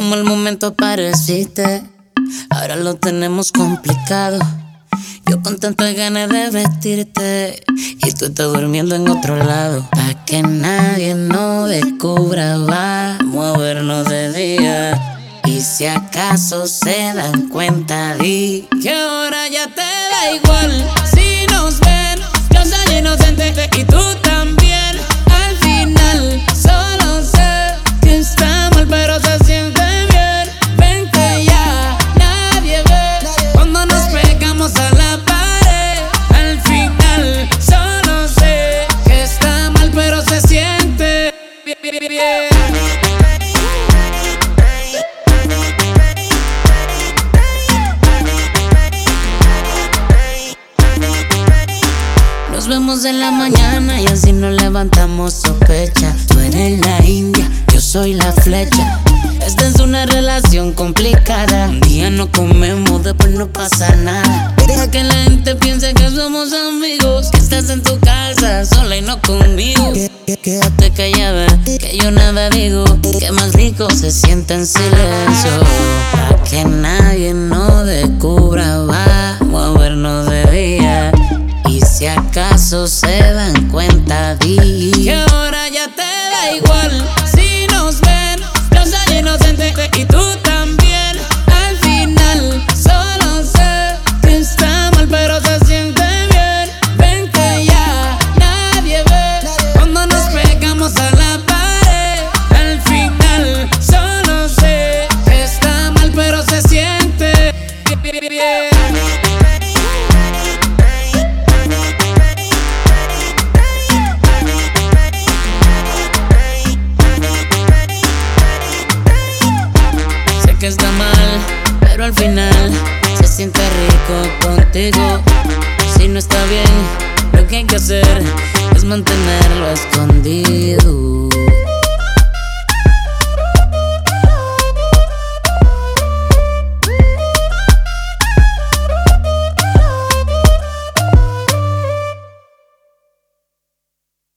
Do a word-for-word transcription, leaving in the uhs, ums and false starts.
mal momento apareciste, ahora lo tenemos complicado. Yo con tantas ganas de vestirte y tú estás durmiendo en otro lado. Pa' que nadie nos descubra, vamos a vernos de día. Y si acaso se dan cuenta, di que ahora ya te da igual. Si nos ven, yo soy inocente y tú también. Al final solo sé que está mal, pero se siente bien. Ven que ya nadie ve cuando nos pegamos a la pared. Al final solo sé que está mal, pero se siente bien. Nos vemos en la mañana y así nos levantamos sospecha. Tú eres la india, yo soy la flecha. Esta es una relación complicada. Un día no comemos, después no pasa nada. Deja que la gente piense que somos amigos, que estás en tu casa sola y no conmigo. Quédate callada, que yo nada digo. Que más rico se siente en silencio. Pa' que nadie nos descubra, vamos a vernos de día. Y si acaso se dan cuenta, di que ahora ya te da igual. Si nos ven, yo soy inocente y tú también. Al final solo sé que está mal, pero se siente bien. Ven que ya nadie ve cuando nos pegamos a la pared. Al final solo sé que está mal, pero se siente bien. Que está mal, pero al final se siente rico contigo. Si no está bien, lo que hay que hacer es mantenerlo escondido.